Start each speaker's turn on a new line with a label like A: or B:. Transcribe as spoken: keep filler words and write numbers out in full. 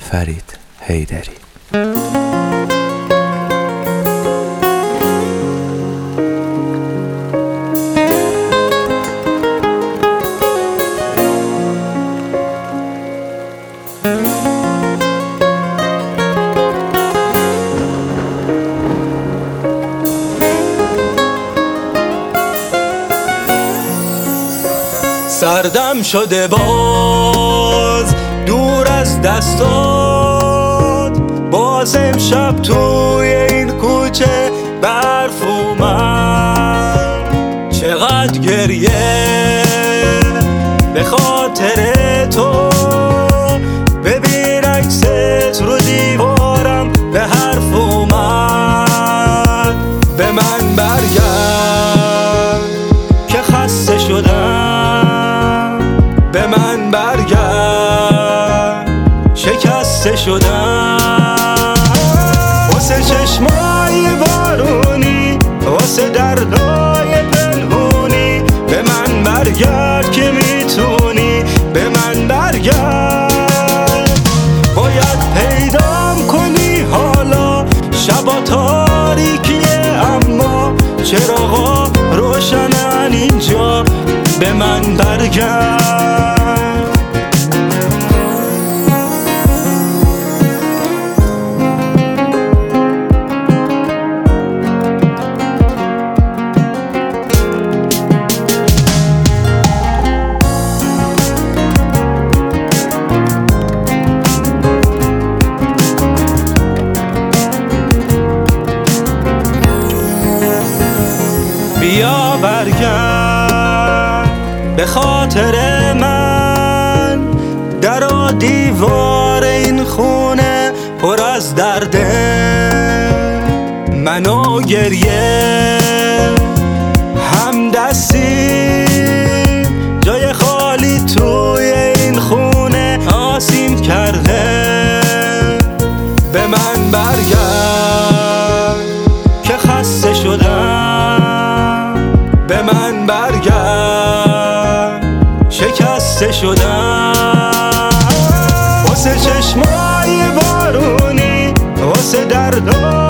A: فرید حیدری.
B: سردم شده باز دور از دستات، باز امشب توی این کوچه برف اومد. چقدر گریه به خاطر تو، ببین عکست رو دیوارم به حرف اومد. به من برگرد که خسته شدم، به من برگرد شکسته شدم. واسه چشمای بارونی، واسه دردای پنهونی، به من برگرد که میتونی، به من برگرد. باید پیدام کنی حالا شبا تاریکیه، اما چراغا روشنن اینجا، به من برگرد. بیا برگرد به خاطر من، در و دیوار این خونه پر از درده. من و گریه هم دستی، جای خالی توی این خونه آسیم کرده. به من برگرد که خسته شدم، به من برگرد شکسته شدم. واسه چشمای بارونی، واسه دردای